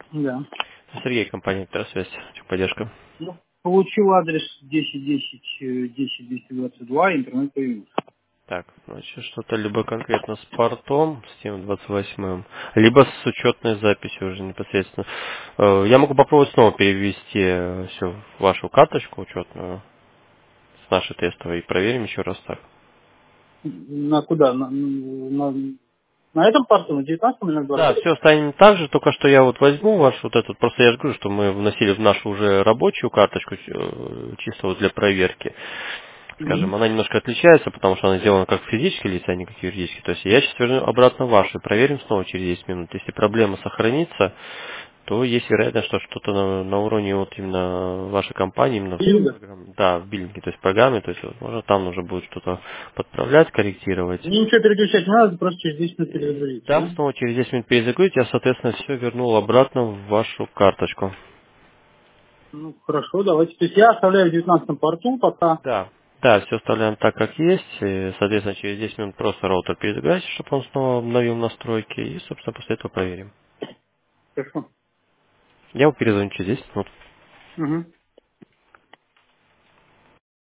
Да. Сергей, компания «Электросвязь», поддержка. Ну, получил адрес 10.10.10.222, интернет появился. Так, значит, что-то либо конкретно с портом, с тем 28, либо с учетной записью уже непосредственно. Я могу попробовать снова перевести все в вашу карточку учетную с нашей тестовой и проверим еще раз так. На куда? На этом порту, на 19 или на Да, 20? все станет так же, только что я вот возьму вашу вот эту, просто я же говорю, что мы вносили в нашу уже рабочую карточку, чисто вот для проверки. Угу. Скажем, она немножко отличается, потому что она сделана как физические лица, а не как юридические. То есть я сейчас верну обратно вашу, проверим снова через 10 минут. Если проблема сохранится, то есть вероятность, что что-то на уровне вот именно вашей компании, именно в Билинга. программе, да, в биллинге, то есть в программе, то есть возможно там нужно будет что-то подправлять, корректировать. Мне ничего переключать не надо, просто через 10 минут И перезагрузиться, да, да? снова через 10 минут перезагрузить, я, соответственно, все вернул обратно в вашу карточку. Ну, хорошо, давайте. То есть я оставляю в 19 порту пока. Да. Да, все оставляем так, как есть. И, соответственно, через 10 минут просто роутер перезагрузить, чтобы он снова обновил настройки. И, собственно, после этого проверим. Хорошо. Я его перезвоню через 10 минут. Угу.